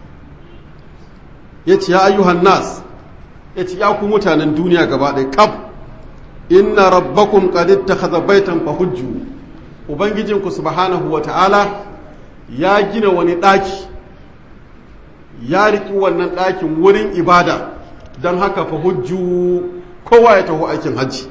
S1: ya ce ya ayyuhan nas ya ce ya ku mutanen duniya gaba ɗaya kaf inna rabbakum qad ittakhadha baytan fahujju ubangijinku subhanahu wata'ala ya gina wani ɗaki ya riki wannan ɗakin wurin ibada don haka fahujju kowa ya taho aikin hajji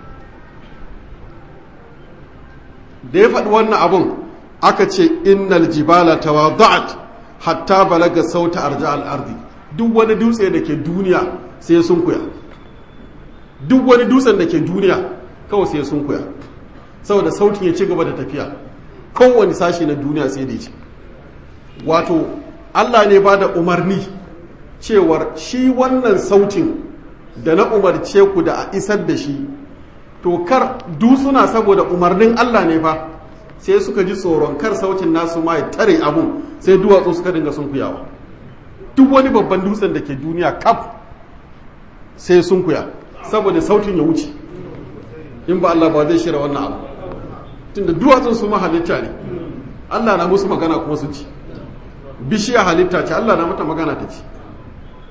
S1: da ya faɗi wannan abun aka ce innal jibala tawada'at hatta balaga sauta arja al-ardi duk wani dutse da ke duniya sai sun kuya duk wani dutsen da ke duniya kawai sai sun kuya saboda sautin ya ci gaba da tafiya kowane sashi na duniya sai da ya ci wato Allah ne ba da umarni cewar shi wannan sautin da na umarce ku da a isar da shi to kar dutsuna saboda umarnin Allah ne fa sai suka ji tsoron kar sautin nasu ma ya tare abun sai duwatsu suka dinga sun kuyawa duk wani babban dutsen da ke duniya kaf sai sun kuya saboda sautin ya wuce in ba Allah ba zai shirya wannan abu tunda duwatsun su ma halitta ne Allah na musu magana kuma su ci bishiya halitta ce Allah na mata magana ta ci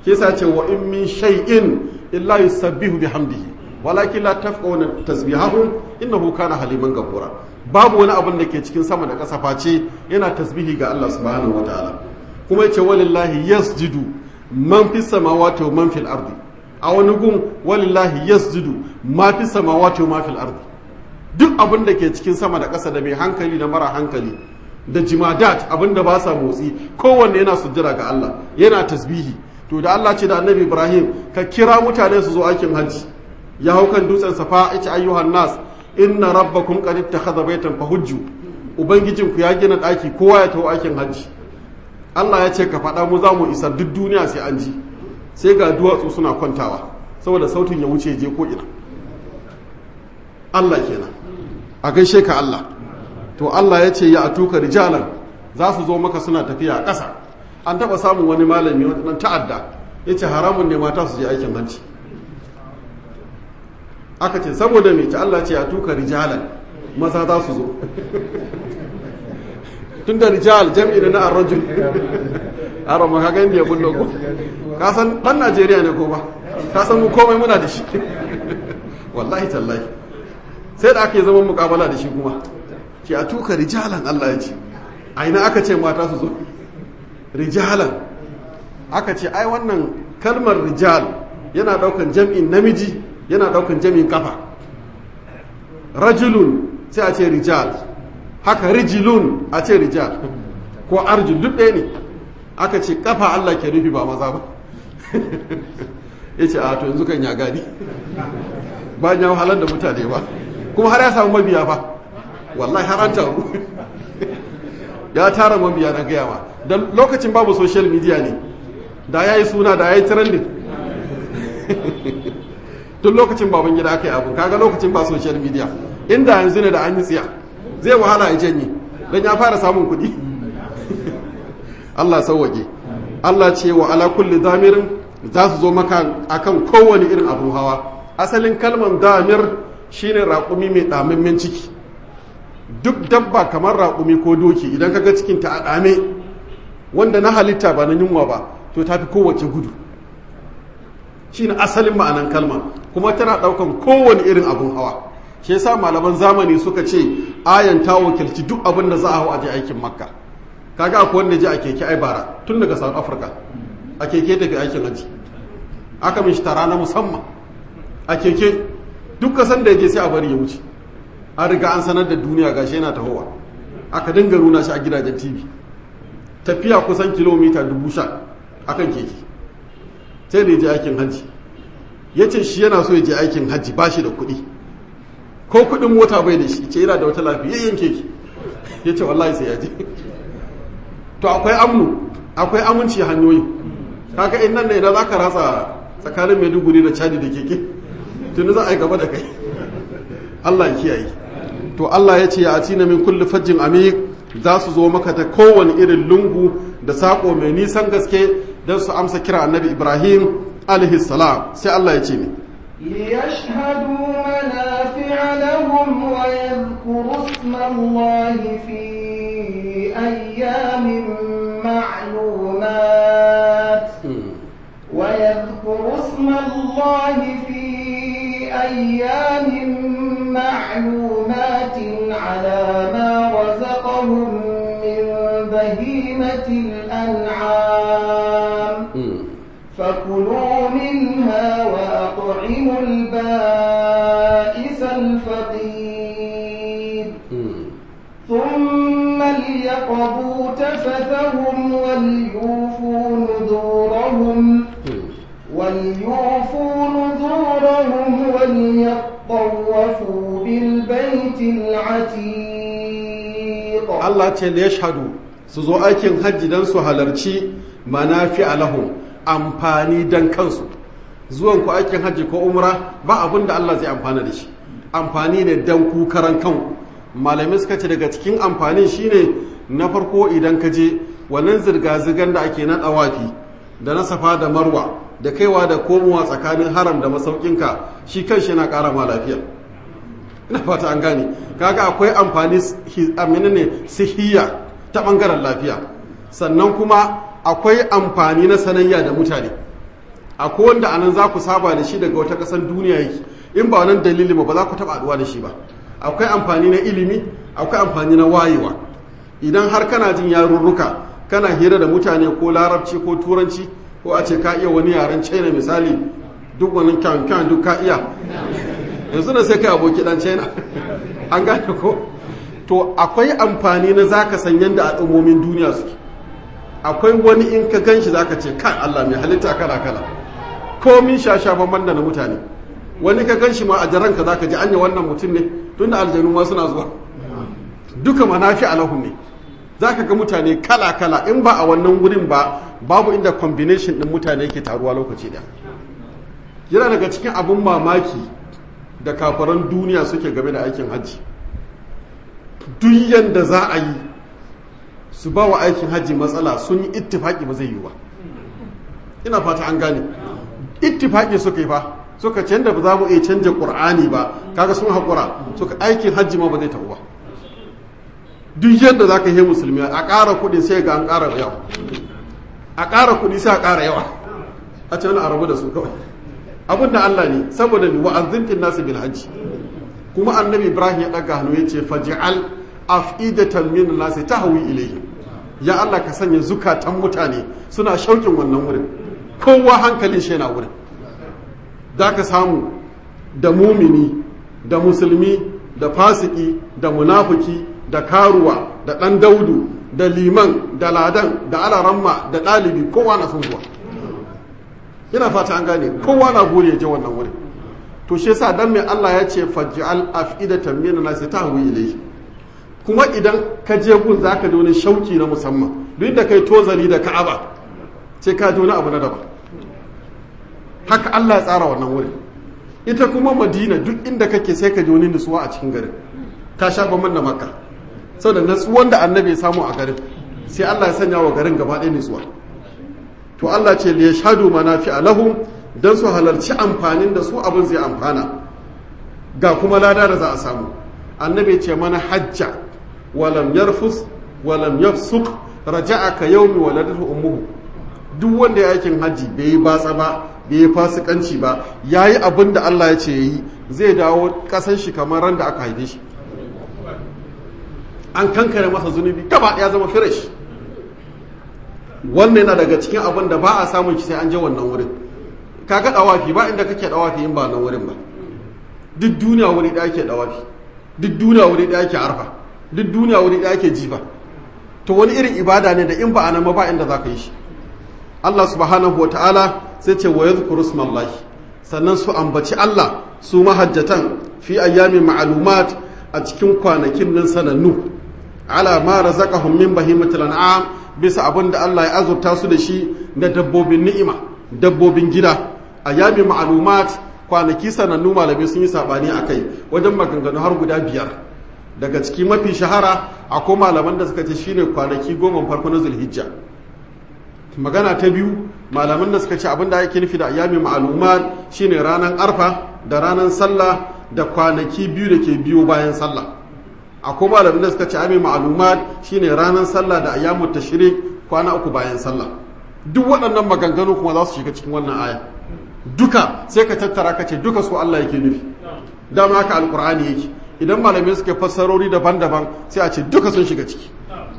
S1: ke sa ce wa in min shay'in illa yusabbihu bihamdihi walakin la tafqahuna tasbihahum innahu kana haliman ghafura. Babu wani abin da ke cikin sama da ƙasa face yana tasbihi ga Allah subhanahu wataala. Kuma yace walillahi yasjudu man fis samawati wa man fil ardi. A wani gun walillahi yasjudu ma fis samawati wa ma fil ardi. Duk abin da ke cikin sama da ƙasa da mai hankali da mara hankali da jimadat abin da ba sa motsi kowanne yana sujjada ga Allah yana tasbihi. To da Allah ce da Annabi Ibrahim ka kira mutane su zo aikin hajji, ya hau kan dutsen Safa yace ayyuhan nas inna rabbakum qad ittakhadha baytan fahujju, ubangijinku ya gina daki kowa ya taho aikin hajji. Allah ya ce ka faɗa mu za mu isa duk duniya sai an ji, sai ga duwatsu suna kwantawa saboda sautin ya wuce je ko ina. Allah kenan a gaishe ka Allah. To Allah ya ce ya atuka rijalan, za su zo maka suna tafiya a ƙasa. An taɓa samun wani malami wani ta'adda ya ce haramun ne mata su je aikin hajji. Aka ce saboda mai ce Allah ce ya tuka rijalan, maza za su zo. Tun da rijal jam'i da na arrajul aron maka ga inda ya bullo ko ka san dan Najeriya ne ko ba ka san mu komai muna da shi wallahi tallahi sai da aka yi zaman mukabala da shi kuma ce a tuka rijalan Allah ya ce a ina aka ce mata su zo rijalan. Aka ce ai wannan kalmar rijal yana daukan jam'in namiji yana daukan jam'in kafa. Rajulun sai a ce rijal, haka rijilun a ce rijal ko arjul duk ɗaya ne. Aka ce kafa Allah ke nufi ba maza ba ya ce a to yanzu kan ya gani ba ya wahalar da mutane ba kuma har ya samu mabiya ba wallahi har an taru ya tara mabiya na gaya ma don lokacin babu social media ne da ya yi suna da ya yi trending tun lokacin baban gida aka yi abu kaga lokacin ba social media inda yanzu ne da an yi tsiya zai wahala ya janye don ya fara samun kuɗi Allah sauwage. Allah ce wa ala kulli damirin za su zo maka akan kowane irin abun hawa. Asalin kalmar damir shine raƙumi mai ɗamammen ciki. Duk dabba kamar raƙumi ko doki idan kaga cikin ta a ɗame wanda na halitta ba na yunwa ba to ta fi kowace gudu. Shine asalin ma'anan kalmar kuma tana ɗaukan kowane irin abun hawa. Shi yasa malaman zamani suka ce ayan ta wakilci duk abin da za a hau a je aikin Makka. Kaga akwai wanda je a keke ai bara tun daga South Africa a keke tafi aikin haji aka mishi tara na musamman a keke duk kasan da yaje sai a bari ya wuce an riga an sanar da duniya gashi yana tahowa aka dinga nuna shi a gidajen TV tafiya kusan kilomita 10,000 akan keke sai da yaje aikin haji yace shi yana so ya je aikin haji ba shi da kuɗi ko kuɗin mota bai da shi ce yana da wata lafiyayyen keke yace wallahi sai ya je to akwai amnu akwai aminci hanyoyi kaga in nan ne idan zaka ratsa tsakanin Maiduguri da Chadi da keke tuni za a yi gaba da kai Allah ya kiyaye. To Allah ya ce ya atina min kulli fajjin amiq, za su zo maka ta kowane irin lungu da sako mai nisan gaske don su amsa kira Annabi Ibrahim alaihi salam. Sai Allah ya ce ne
S3: ليشهدوا منافع لهم ويذكروا اسم الله في أيام معلومات ويذكروا اسم الله في أيام معلومات على ما رزقهم من بهيمة الأنعام فكلوا منها وأطعموا البائس الفقير ثم ليقضوا تفثهم وليوفوا نذورهم وليطوفوا بالبيت العتيق.
S1: الله تعالى يشهد سوزو aikin hajji dan su halarci manafi'a lahum amfani dan kansu. Zuwan ku aikin hajji ko umra ba abin da Allah zai amfana da shi, amfani ne dan ku karan kanku. Malamai suka ce daga cikin amfanin shine na farko idan ka je wannan zirga-zirgar da ake na ɗawafi da na safa da marwa da kaiwa da komowa tsakanin haram da masaukinka shi kanshi yana ƙara ma lafiya. Ina fata an gane kaga akwai amfani ne sihiya ta ɓangaren lafiya, sannan kuma akwai amfani na sanayya da mutane akwai wanda anan za ku saba da shi daga wata ƙasar duniya yake, in ba wannan dalilin ba za ku taɓa haɗuwa da shi ba. Akwai amfani na ilimi, akwai amfani na wayewa. Idan har kana jin yarurruka, kana hira da mutane ko larabci ko turanci, ko a ce ka iya wani yaren China misali, duk wani kyan duk ka iya, yanzu na sai kai aboki dan China. An gane ko? To akwai amfani na zaka san yadda al'ummomin duniya suke. Akwai wani in ka ganshi zaka ce kai Allah mai halitta kala kala, komin shasha banban da na mutane. Wani ka ganshi ma a jaranka zaka ji anya wannan mutum ne, tunda aljanu ma suna zuwa. Duka manafi alahum ne. Zaka ga mutane kala kala, in ba a wannan wurin ba babu inda combination din mutane yake taruwa lokaci daya. Yana daga cikin abun mamaki da kafaran duniya suke game da aikin hajji. Duk yanda za a yi su ba wa aikin hajji matsala, sun yi ittifaki ba zai yi ba. Ina fata an gane. Ittifaki suka yi fa, suka ce da ba za mu iya canja Qur'ani ba, kaga sun haƙura, suka aikin hajji ma ba zai taɓa ba. Duk yadda za ka yi musulmi a ƙara kuɗi sai ga an ƙara yawa, a ƙara kuɗi sai a ƙara yawa, a ce wani a rabu da su kawai. Abin da Allah ne, saboda ni wa'azintin nasu bil hajji. Kuma annabi Ibrahim ya ɗaga hannu ya ce faj'al af'idatan min nasi tahwi ilayhi. Ya Allah ka sanya zukatan mutane suna shauƙin wannan wurin. Kowa hankalin shi yana wurin. Da ka samu da mumini, da musulmi, da fasiki, da munafiki, da karuwa, da ɗan daudu, da liman, da ladan, da alaramma, da ɗalibi, kowa na son zuwa. Ina fata an gane, kowa na buri ya je wannan wurin. To shi yasa dan mai Allah ya ce faj'al af'idatan min nasi tahwi ilayhi. Kuma idan ka je gun zaka da wani shauki na musamman. Duk da kai tozali da Ka'aba, sai ka ji wani abu na daban. Haka Allah ya tsara wannan wurin. Ita kuma Madina duk inda kake sai ka ji wani nutsuwa a cikin garin. Ta sha bamban da Makka. Saboda nutsuwan da Annabi ya samu a garin, sai Allah ya sanya wa garin gaba ɗaya nutsuwa. To Allah ce li yashhadu manafi'a lahum, dan su halarci amfanin da su abin zai amfana. Ga kuma lada da za a samu. Annabi ce mana hajja walam yarfus walam yafsuq raja'a ka yawmi waladatu ummuhu. Duk wanda ya aikin haji bai yi batsa ba, bai yi fasikanci ba, yayi abin da Allah ya ce yayi, zai dawo kasan shi kamar ran da aka haife shi. An kankare masa zunubi gaba ya zama fresh. Wannan yana daga cikin abin da ba a samun shi sai an je wannan wurin. Kaga dawafi ba inda kake dawafi in ba nan wurin ba. Duk duniya wuri da ake dawafi, duk duniya wuri da ake arfa, duk duniya wuri da ake jifa. To wani irin ibada ne da in ba anan ba inda za ka yi shi. Allah subhanahu wa ta'ala sai ce wa yadhkuru ismallahi, sannan su ambaci Allah su mahajjatan fi ayyamin ma'lumat a cikin kwanakin nan sanannu, ala ma razaqahum min bahimatil an'am, bisa abin da Allah ya azurta su da shi na dabbobin ni'ima, dabbobin gida. Ayyamin ma'lumat kwanaki sanannu, malamai sun yi sabani akai wajen maganganu har guda 5. Daga ciki mafi shahara akwai malaman da suka ce shine kwanaki 10 farko na Zulhijja. Magana ta biyu, malaman da suka ce abin da ake nufi da ayyamin ma'lumat shine ranar arfa da ranar sallah da kwanaki 2 da ke biyo bayan sallah. Akwai malamin da suka ce ayyamin ma'lumat shine ranar sallah da ayyamut tashrik kwana 3 bayan sallah. Duk waɗannan maganganu kuma za su shiga cikin wannan aya. Duka sai ka tattara ka ce duka su Allah yake nufi. Dama haka alkur'ani yake. Idan malamai suke fassarori daban-daban sai a ce duka sun shiga ciki.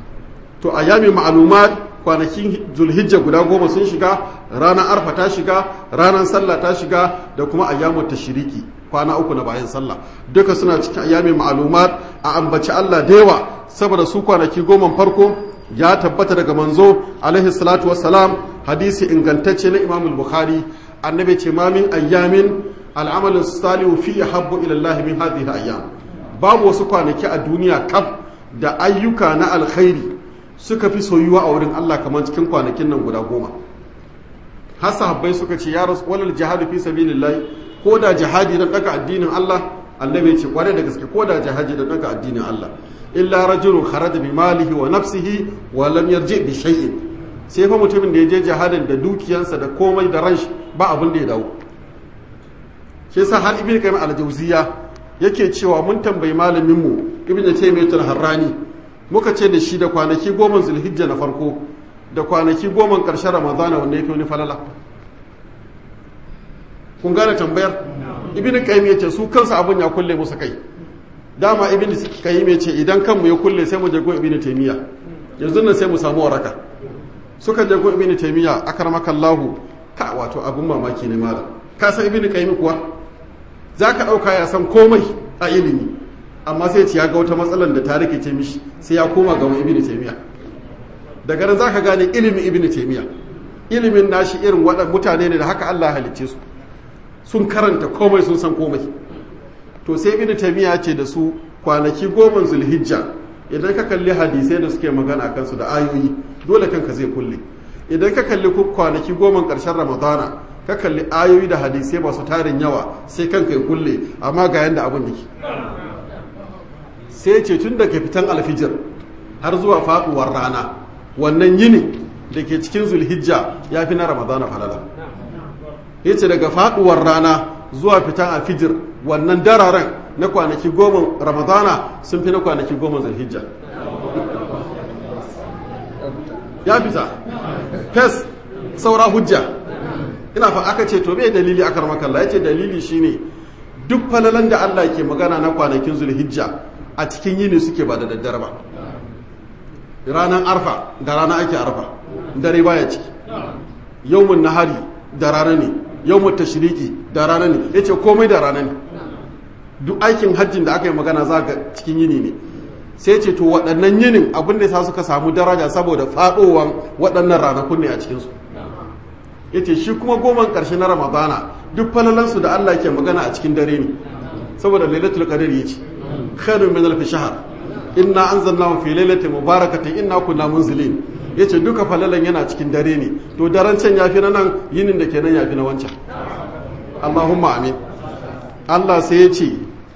S1: To ayyamin ma'lumat kwanakin Zulhijja guda 10 sun shiga, ranar arfa ta shiga, ranar sallah ta shiga, da kuma ayyamut tashriki kwana 3 na bayan sallah. Duka suna cikin ayyamin ma'lumat, a ambaci Allah da yawa saboda su kwanaki 10 farko ya tabbata daga manzo alaihi salatu wassalam, hadisi ingantacce na Imam al-Bukhari. Annabi ce ma min ayyamin al'amalu salihu fi habbu ila Allah min hadhihi ayyam. Babu wasu kwanaki a duniya kaf da ayyuka na alkhairi suka fi soyuwa a wurin Allah kamar cikin kwanakin nan guda 10. Har sahabbai suka ce ya rasulul jihadu fi sabilillah, ko da jihadi don daga addinin Allah. Annabi ce kware da gaske, ko da jihadi don daga addinin Allah. Illa rajulun kharaja bi malihi wa nafsihi wa lam yarji bi shay'in. Sai fa mutumin da ya je jihadin da dukiyansa da komai da ranshi ba abin da ya dawo. Shi yasa har Ibn Qayyim al-Jawziyya yake cewa mun tambayi malamin mu Ibn Taymiyyah al-Harrani, muka ce da shi da kwanaki 10 Zulhijja na farko da kwanaki 10 ƙarshen Ramadana wanda yake wani falala. kun gane tambayar ibn qayyim yace su kansu abun ya kulle musu kai dama ibn qayyim yace idan kanmu ya kulle sai mu je go ibn taymiya yanzu nan sai mu samu waraka suka je go ibn taymiya akramakallahu ka wato abun mamaki ne malam ka san ibn qayyim kuwa zaka dauka ya san komai a ilimi amma sai ya ga wata matsalar da ta rikice mishi sai ya koma ga ibn taymiya daga nan zaka gane ilimin ibn taymiya ilimin nashi irin waɗannan mutane ne da haka Allah halicce su sun karanta komai sun san komai to sai ibn taymiya ce da su kwanaki 10 zulhijja idan ka kalli hadisai da suke magana akan su da ayoyi dole kanka zai kulle idan ka kalli kwanaki 10 karshen ramadana ka kalli ayoyi da hadisai masu tarin yawa sai kanka ya kulle amma ga yanda abun yake sai ce tun daga fitan alfijir har zuwa faduwar rana wannan yini da ke cikin zulhijja ya fi na ramadana falala ya ce daga faduwar rana zuwa fitan alfijir wannan dararen na kwanaki 10 ramadana sun fi na kwanaki 10 zulhijja ya fita fes saura hujja ina fa aka ce to me dalili aka ramakalla ya ce dalili shine duk falalan da Allah ke magana na kwanakin zulhijja a cikin yini suke ba da daddare ba ranar arfa da rana ake arfa dare baya ciki yawmun nahari da rana ne yawmun tashriki da rana ne yace komai da rana ne duk aikin hajjin da aka yi magana za ga cikin yini ne sai ce to waɗannan yinin abin da sa suka samu daraja saboda faɗowan waɗannan ranakun ne a cikinsu yace shi kuma 10 ƙarshe na ramadana duk falalansu da Allah ke magana a cikin dare ne saboda lailatul qadr yace khairun min alf shahr inna anzalnahu fi lailatin mubarakatin inna kunna munzilin yace duka falalan yana cikin dare ne to daren can yafi na nan yinin da kenan yafi na wancan Allahumma amin Allah sai yace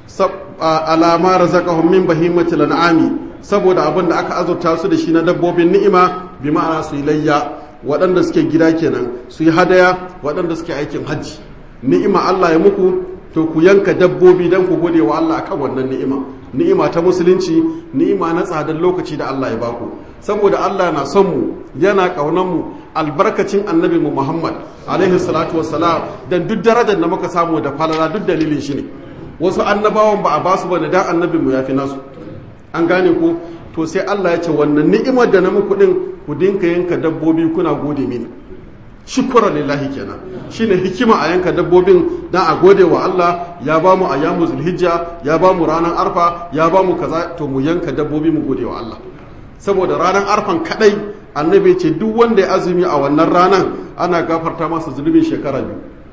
S1: alama razaqahum min bahimatil an'ami saboda abin da aka azurta su da shi na dabbobin ni'ima bi ma'ana su layya waɗanda suke gida kenan su yi hadaya waɗanda suke aikin hajji ni'ima Allah ya muku to ku yanka dabbobi don ku gode wa Allah akan wannan ni'ima ta musulunci ni'ima na tsadar lokaci da Allah ya baku saboda Allah na son mu yana kaunan mu albarkacin annabi mu Muhammad alaihi salatu wassalam dan duk darajar da muka samu da falala duk dalilin shi ne wasu annabawan ba a basu bane dan annabi mu yafi nasu an gane ko to sai Allah ya ce wannan ni'imar da na muku din ku dinka yanka dabbobi kuna gode mini shukura lillahi kenan shine hikima a yanka dabbobin dan a gode wa Allah ya ba mu ayyamu zulhijja ya ba mu ranar arfa ya ba mu kaza to mu yanka dabbobi mu gode wa Allah saboda ranar arfan kadai annabi ce duk wanda ya azumi a wannan ranar ana gafarta masa zunubin shekara 2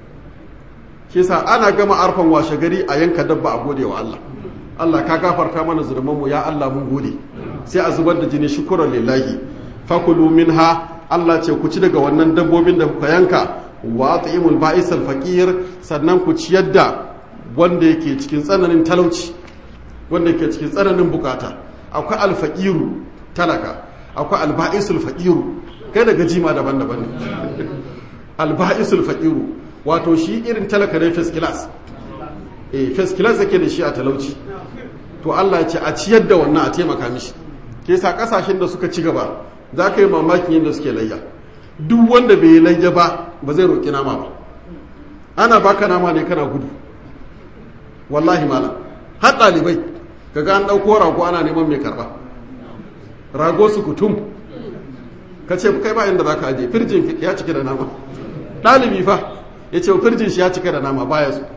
S1: kisa ana gama arfan washe gari a yanka dabba a gode wa Allah Allah ka gafarta mana zunubanmu ya Allah mun gode sai a zubar da jini shukran lillahi fakulu minha Allah ce ku ci daga wannan dabbobin da kuka yanka wa at'imul ba'is al-faqir sannan ku ciyar da wanda yake cikin tsananin talauci wanda yake cikin tsananin bukata akwai al-faqiru talaka akwai al-ba'isul faqiru kai daga jima daban-daban ne al-ba'isul faqiru wato shi irin talaka ne first class first class yake da shi a talauci to Allah ya ce a ciyar da wannan a taimaka mishi ke sa kasashen da suka ci gaba za ka yi mamakin yadda suke layya duk wanda bai yi layya ba zai roƙi nama ba ana baka nama ne kana gudu wallahi malam har ɗalibai ka ga an ɗauko rago ana neman mai karɓa rago su kutum ka ce kai ba inda za ka aje firjin ya cike da nama ɗalibi fa ya ce firjin shi ya cike da nama baya su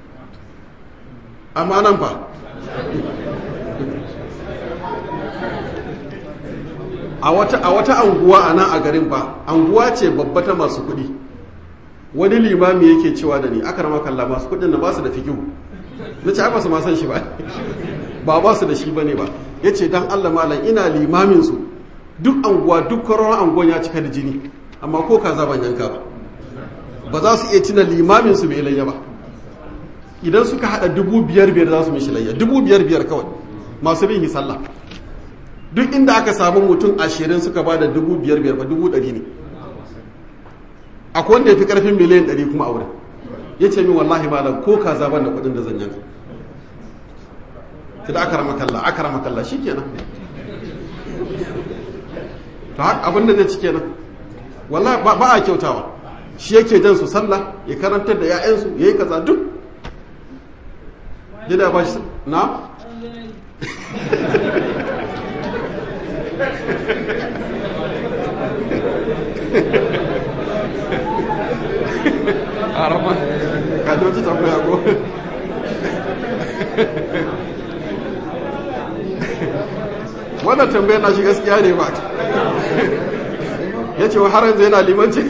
S1: amma nan fa a wata anguwa a nan a garin ba anguwa ce babba ta masu kuɗi wani limami yake cewa da ni aka rama kalla masu kuɗin na ba su da fikihu na ce ba su ma san shi ba su da shi ba ne ba ya ce don Allah malam ina limamin su duk anguwa duk kwaron anguwan ya cika da jini amma ko kaza ban yanka ba za su iya tuna limamin su bai layya ba idan suka hada 5,500 za su mishi layya 5,500 kawai masu bin sallah duk inda aka samu mutum 20 suka ba da 5,500 ba 100,000 ne akwai wanda ya fi karfin miliyan 100 kuma a wurin ya ce min wallahi malam ko ka zaban da kudin da zan yanka ta da aka rama kalla shi kenan to haka abin da zai ci kenan wallahi ba a kyautawa shi yake jan su sallah ya karantar da 'ya'yansu ya yi kaza duk yana ba shi na a rama kaji wata tambaya ko wannan tambayar na shi gaskiya ne ba ya ce har yanzu yana limanci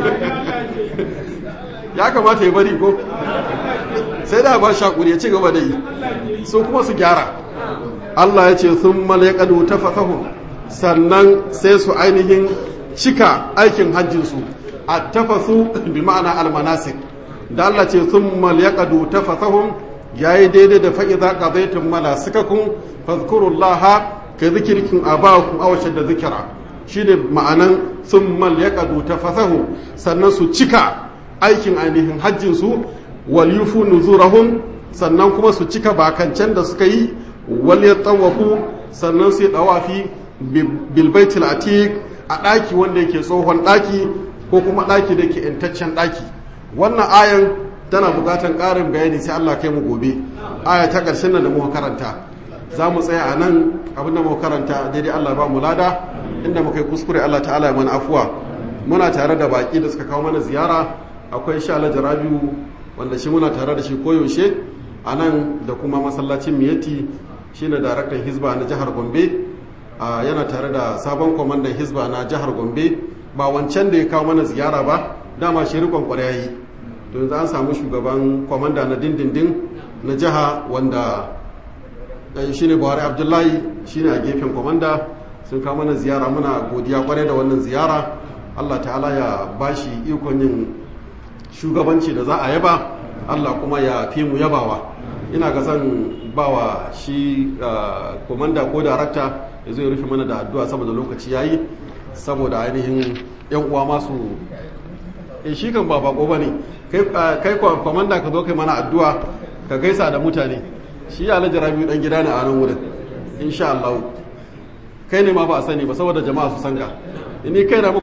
S1: ya kamata ya bari ko sai da ba shakuri ya ci gaba da yi su kuma su gyara Allah ya ce sun malaikadu ta fasahu sannan sai su ainihin cika aikin hajjinsu a tafasu bi ma'ana almanasik da Allah ce sun malaikadu ta fasahu ya yi daidai da fa'iza ƙazaitun malasikakun fazkurullaha ka zikirkin abakun awashe da zikira shi ne ma'anan sun malaikadu ta fasahu sannan su cika aikin ainihin hajjinsu wal yufu nuzurahum sannan kuma su cika bakancen da suka yi wal yatawafu sannan su dawafi bil baitil atiq a daki wanda yake tsohon daki ko kuma daki da yake intaccen daki wannan ayan tana bukatan karin bayani sai Allah kai mu gobe aya ta karshen nan da muka karanta za mu tsaya a nan abinda muka karanta daidai Allah ba mu lada inda muka yi kuskure Allah ta'ala ya mana afuwa muna tare da baki da suka kawo mana ziyara akwai Shala Jarabiu wanda shi muna tare da shi koyaushe a nan da kuma masallacin Miyati shine daraktan Hizba na jihar Gombe yana tare da sabon kwamandan Hizba na jihar Gombe ba wancan da ya kawo mana ziyara ba dama shi rikon kwarai yayi to yanzu an samu shugaban kwamanda na dindindin na jiha wanda shine Buhari Abdullahi shine a gefen kwamanda sun kawo mana ziyara muna godiya kwarai da wannan ziyara Allah ta'ala ya bashi ikon yin shugabanci da za a yaba Allah kuma ya fi mu yabawa ina ga zan bawa shi komanda ko darakta ya zo ya rufe mana da addu'a saboda lokaci yayi saboda ainihin yan uwa masu shi kan ba bako bane kai komanda ka zo kai mana addu'a ka gaisa da mutane shi Alhaji Rabiu dan gida ne a nan wurin insha Allah kai ne ma ba a sani ba saboda jama'a su san ka ni kai da